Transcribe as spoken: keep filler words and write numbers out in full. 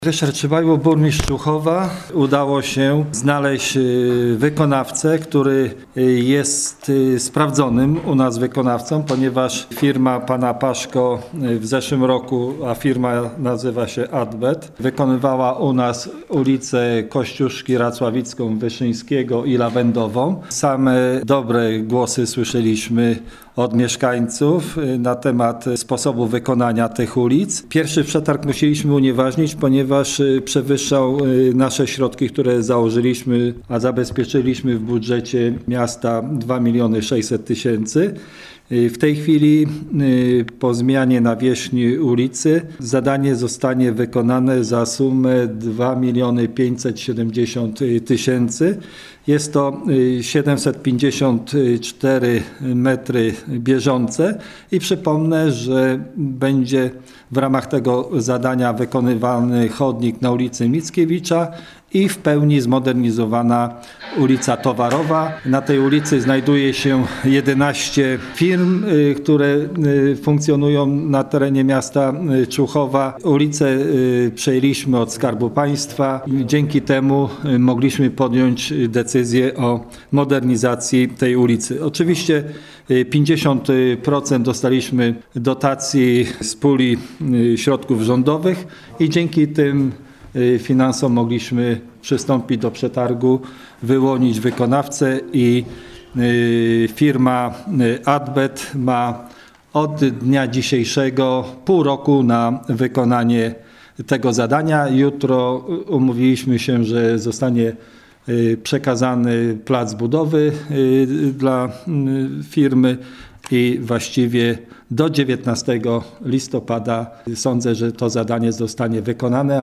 Ryszard Szybajło, burmistrz Człuchowa. Udało się znaleźć wykonawcę, który jest sprawdzonym u nas wykonawcą, ponieważ firma pana Paszko w zeszłym roku, a firma nazywa się Adbet, wykonywała u nas ulicę Kościuszki, Racławicką, Wyszyńskiego i Lawendową. Same dobre głosy słyszeliśmy od mieszkańców na temat sposobu wykonania tych ulic. Pierwszy przetarg musieliśmy unieważnić, ponieważ przewyższał nasze środki, które założyliśmy, a zabezpieczyliśmy w budżecie miasta dwa miliony sześćset tysięcy. W tej chwili po zmianie nawierzchni ulicy zadanie zostanie wykonane za sumę dwa miliony pięćset siedemdziesiąt tysięcy. Jest to siedemset pięćdziesiąt cztery metry bieżące i przypomnę, że będzie w ramach tego zadania wykonywany chodnik na ulicy Mickiewicza i w pełni zmodernizowana ulica Towarowa. Na tej ulicy znajduje się jedenaście firm, które funkcjonują na terenie miasta Człuchowa. Ulicę przejęliśmy od Skarbu Państwa i dzięki temu mogliśmy podjąć decyzję o modernizacji tej ulicy. Oczywiście pięćdziesiąt procent dostaliśmy dotacji z puli środków rządowych i dzięki tym finansom mogliśmy przystąpić do przetargu, wyłonić wykonawcę i firma Adbet ma od dnia dzisiejszego pół roku na wykonanie tego zadania. Jutro umówiliśmy się, że zostanie przekazany plac budowy dla firmy i właściwie do dziewiętnastego listopada sądzę, że to zadanie zostanie wykonane.